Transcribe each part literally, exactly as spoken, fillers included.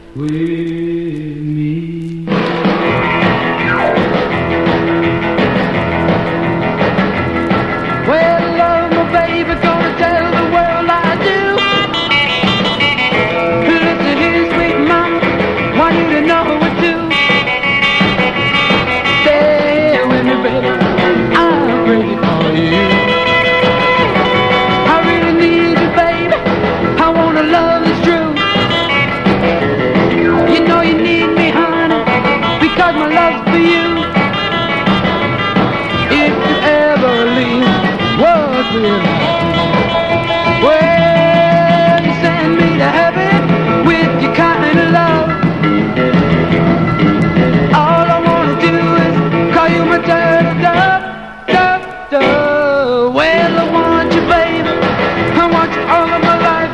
with me. Well, love my baby, gonna tell the world I do. Listen here, sweet mama, want you to know what to do. Stay with me, baby, I'm crazy for you. I really need you, baby, I wanna love that's true. You know you need me, honey, because my love's for you. If you ever leave, what will happen? Well, you send me to heaven with your kind of love. All I wanna do is call you my turtle dove, dove, dove. Well, I want you, baby, I want you all of my life.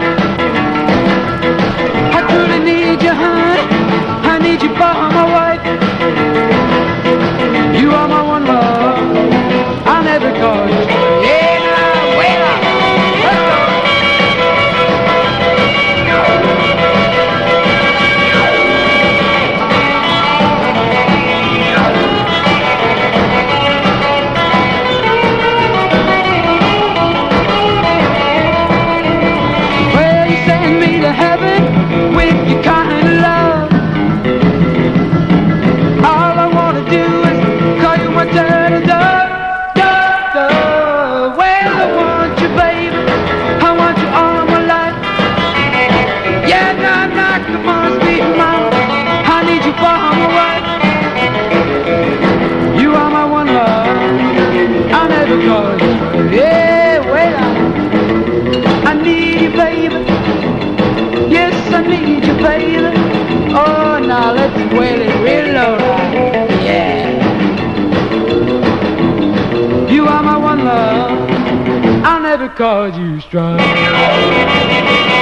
I truly need you, honey, I need you for my wife. You are my one love, I'll never call you. Yeah, now, wait up, let's go. Well, you send me to heaven with your kind of love. All I wanna do is call you my turtle dove, dove, dove. Well, I want you, baby, I want you all of my life. Yeah, nah, nah, come on, sweet mama, I need you for my wife. You are my one love, I'll never call you. Yeah, wait up, I need you, baby. Yes, I need you, baby. Oh, now let's wail it real low. Yeah. You are my one love, I'll never call you strong.